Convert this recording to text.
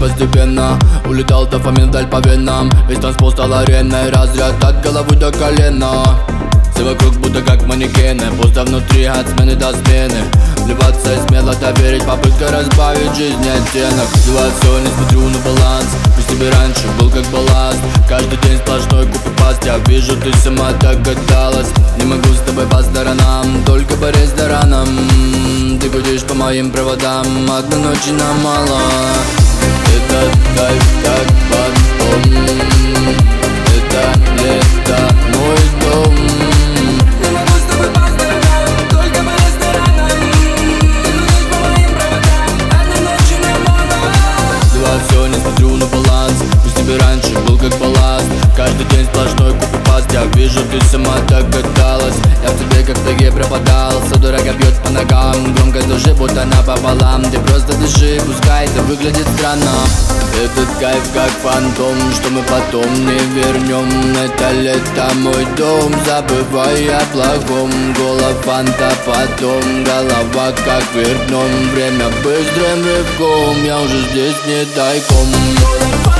постепенно. Улетал дофамин вдаль по венам. Весь танцпол стал ареной. Разряд от головы до колена. Все вокруг будто как манекены. Пусто внутри от смены до смены. Вливаться и смело доверить. Попытка разбавить жизнь оттенок. Взяла все, не смотрю на баланс. Пусть тебе раньше был как балласт. Каждый день сплошной копипаст. Я вижу, ты сама догадалась. Не могу с тобой по сторонам, только по ресторанам. Ты гудишь по моим проводам. Одной ночи нам мало. Этот кайф как потом. Это лето, мой дом. Не могу с тобой по сторонам, только по ресторанам. Ты гудишь по моим проводам. Одной ночи нам мало. Взяла все, не смотрю на баланс. Пусть тебе раньше был как балласт. Каждый день сплошной копипаст. Я вижу, ты сама догадалась. Я в тебе как в тайге пропадал. Судорога бьет по ногам. Громкость души будто напополам. Ты просто дыши, пускай это выглядит странно. Этот кайф как фантом, что мы потом не вернем. Это лето, мой дом, забывай о плохом. Голова фанта потом, голова как вверх дном. Время быстрым рывком, я уже здесь не тайком.